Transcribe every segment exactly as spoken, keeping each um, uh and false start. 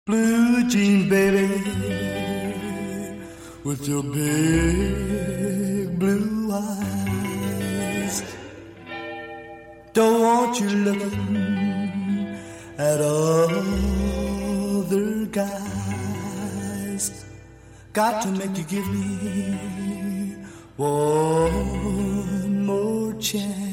Blue jean baby, with your big blue eyes. Don't want you looking at other guys. Got to make you give me one more chance.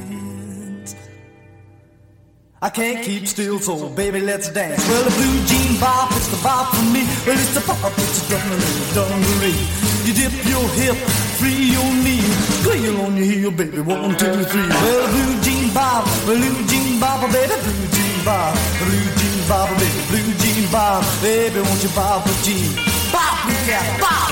I can't keep still, so baby, let's dance. Well, the blue jean bop, it's the bop for me. Well, it's the bop, it's the dungaree, dungaree. You dip your hip, free your knee, squeal on your heel, baby, one, two, three. Well, the blue jean bop, blue jean bop, baby, blue jean bop, blue jean bop, baby, blue jean bop, baby, won't you bop a jean? Bop, yeah, bop.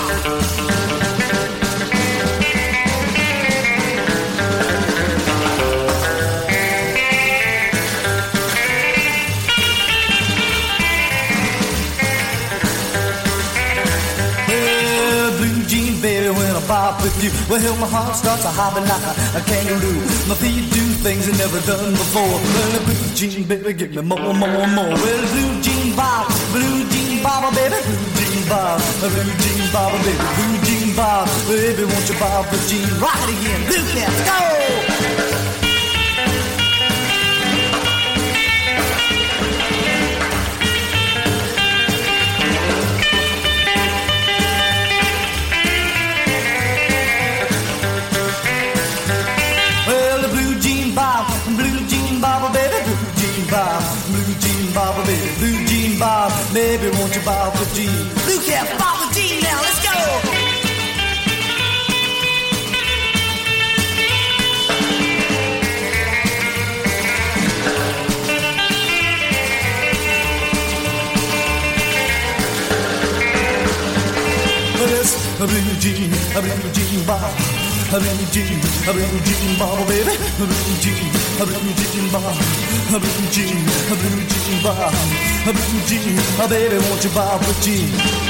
Baby, when I bop with you, well, my heart starts a hopping like a, a kangaroo. My feet do things I never done before. Well, the blue jean, baby, give me more, more, more. Well, blue jean bop, blue jean bop, baby, blue jean bop, blue jean bop, baby, blue jean bop, baby, won't you bop a jean? Rock it again, blue cats, go! Blue jean bop, baby, blue jean bop, baby, won't you bop a jean? Blue cat, bop a jean now, let's go! A blue jean, a blue jean bop, a blue jean, a blue jean bop, baby, a blue jean, a blue jean bop, a blue jean, a blue jean bop, a blue jean, a baby, won't you bop a jean?